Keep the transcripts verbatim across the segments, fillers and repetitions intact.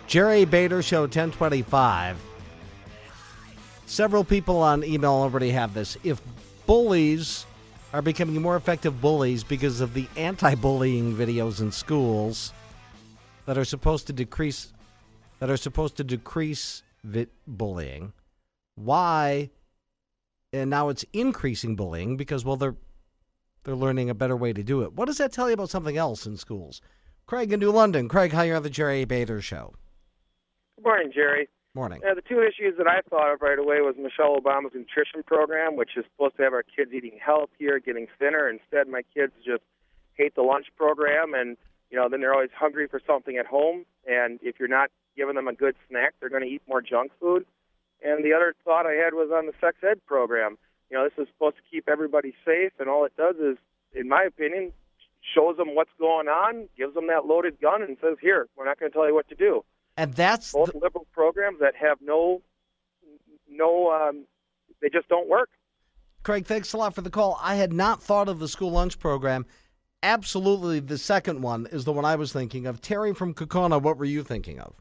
Jerry Bader Show, ten twenty-five. Several people on email already have this. If bullies are becoming more effective bullies because of the anti-bullying videos in schools that are supposed to decrease that are supposed to decrease vi- bullying, why? And now it's increasing bullying because, well, they're they're learning a better way to do it. What does that tell you about something else in schools? Craig in New London. Craig, how are you on the Jerry Bader Show? Good morning, Jerry. Morning. Uh, the two issues that I thought of right away was Michelle Obama's nutrition program, which is supposed to have our kids eating healthier, getting thinner. Instead, my kids just hate the lunch program, and you know, then they're always hungry for something at home. And if you're not giving them a good snack, they're going to eat more junk food. And the other thought I had was on the sex ed program. You know, this is supposed to keep everybody safe, and all it does is, in my opinion, shows them what's going on, gives them that loaded gun, and says, "Here, we're not going to tell you what to do." And that's both the... liberal programs that have no, no, um, they just don't work. Craig, thanks a lot for the call. I had not thought of the school lunch program. Absolutely, the second one is the one I was thinking of. Terry from Kokona, what were you thinking of?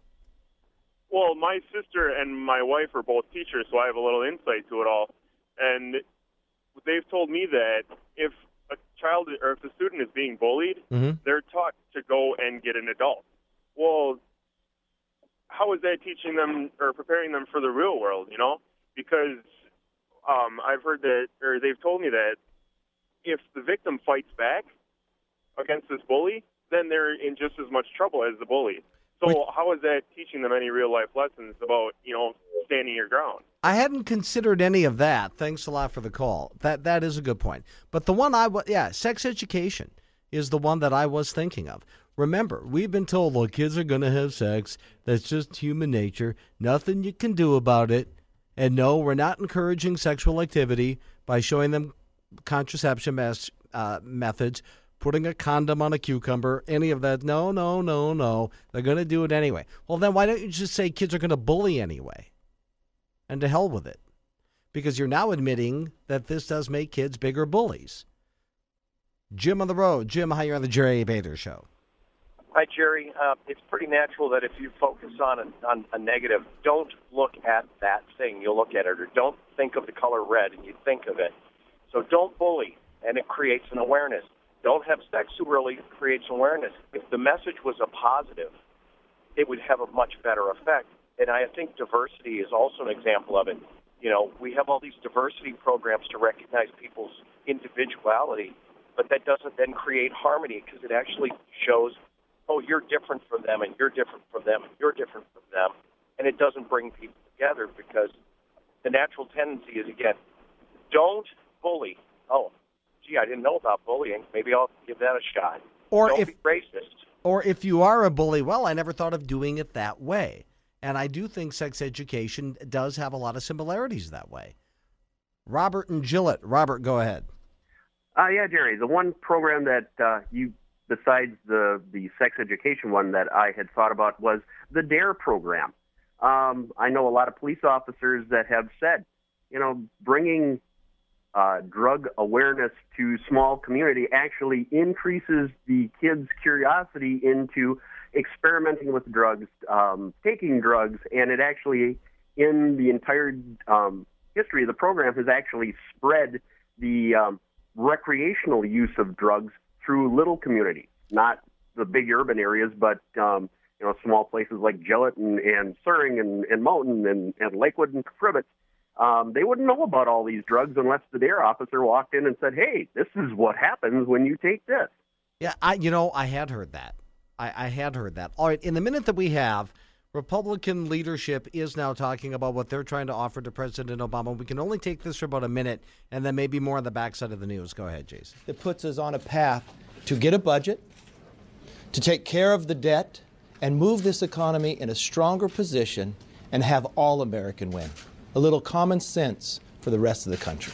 Well, my sister and my wife are both teachers, so I have a little insight to it all. And they've told me that if a child or if a student is being bullied, mm-hmm. they're taught to go and get an adult. Well, how is that teaching them or preparing them for the real world, you know? Because um, I've heard that, or they've told me that if the victim fights back against this bully, then they're in just as much trouble as the bully. So Wait. how is that teaching them any real-life lessons about, you know, standing your ground? I hadn't considered any of that. Thanks a lot for the call. That That is a good point. But the one I was, yeah, sex education is the one that I was thinking of. Remember, we've been told, well, kids are going to have sex. That's just human nature. Nothing you can do about it. And no, we're not encouraging sexual activity by showing them contraception mes- uh, methods, putting a condom on a cucumber, any of that. No, no, no, no. They're going to do it anyway. Well, then why don't you just say kids are going to bully anyway? And to hell with it. Because you're now admitting that this does make kids bigger bullies. Jim on the road. Jim, how are you on the Jerry Bader Show? Hi, Jerry. Uh, it's pretty natural that if you focus on a, on a negative, don't look at that thing. You'll look at it. Or don't think of the color red and you think of it. So don't bully, and it creates an awareness. Don't have sex too early, creates awareness. If the message was a positive, it would have a much better effect. And I think diversity is also an example of it. You know, we have all these diversity programs to recognize people's individuality, but that doesn't then create harmony because it actually shows, oh, you're different from them, and you're different from them, and you're different from them. And it doesn't bring people together because the natural tendency is, again, don't bully. Oh, gee, I didn't know about bullying. Maybe I'll give that a shot. Or Don't if, be racist. Or if you are a bully, well, I never thought of doing it that way. And I do think sex education does have a lot of similarities that way. Robert and Gillette. Robert, go ahead. Uh, yeah, Jerry, the one program that uh, you, besides the, the sex education one that I had thought about was the DARE program. Um, I know a lot of police officers that have said, you know, bringing Uh, drug awareness to small community actually increases the kids' curiosity into experimenting with drugs, um, taking drugs, and it actually, in the entire um, history of the program, has actually spread the um, recreational use of drugs through little communities, not the big urban areas, but um, you know, small places like Gillette and, and Suring and, and Mountain and, and Lakewood and Cribbet. Um, they wouldn't know about all these drugs unless the DARE officer walked in and said, hey, this is what happens when you take this. Yeah, I, you know, I had heard that. I, I had heard that. All right, in the minute that we have, Republican leadership is now talking about what they're trying to offer to President Obama. We can only take this for about a minute and then maybe more on the backside of the news. Go ahead, Jason. It puts us on a path to get a budget, to take care of the debt, and move this economy in a stronger position and have all American win. A little common sense for the rest of the country.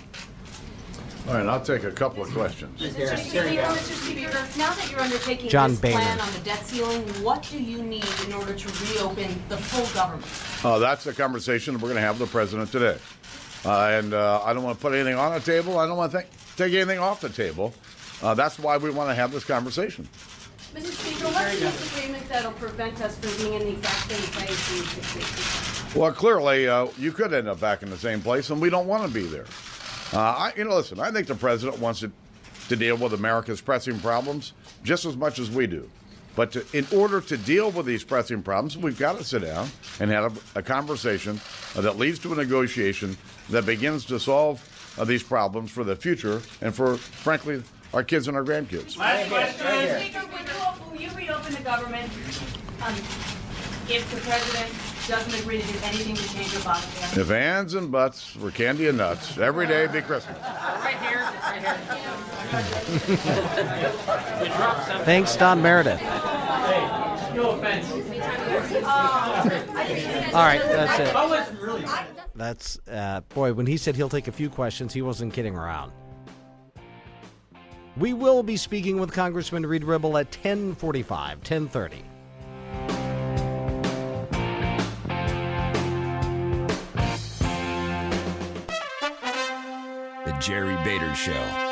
All right, I'll take a couple of questions. Mister Speaker, Mister Speaker, now that you're undertaking John this Boehner. plan on the debt ceiling, what do you need in order to reopen the full government? Uh, that's the conversation we're going to have with the president today. Uh, and uh, I don't want to put anything on the table. I don't want to th- take anything off the table. Uh, that's why we want to have this conversation. Mister Speaker, what's the disagreement that'll prevent us from being in the exact same place in six weeks? Well, clearly, uh, you could end up back in the same place, and we don't want to be there. Uh, I, you know, listen, I think the president wants to, to deal with America's pressing problems just as much as we do. But to, in order to deal with these pressing problems, we've got to sit down and have a, a conversation uh, that leads to a negotiation that begins to solve uh, these problems for the future and for, frankly, our kids and our grandkids. Last question. Right Speaker, will you, will you reopen the government um, if the president doesn't agree to do anything to change Obamacare? If ands and buts were candy and nuts, every day be Christmas. Right here, right here. Thanks, Don Meredith. No offense. All right, that's it. That's, uh, boy, when he said he'll take a few questions, he wasn't kidding around. We will be speaking with Congressman Reed Ribble at ten forty-five, ten thirty. The Jerry Bader Show.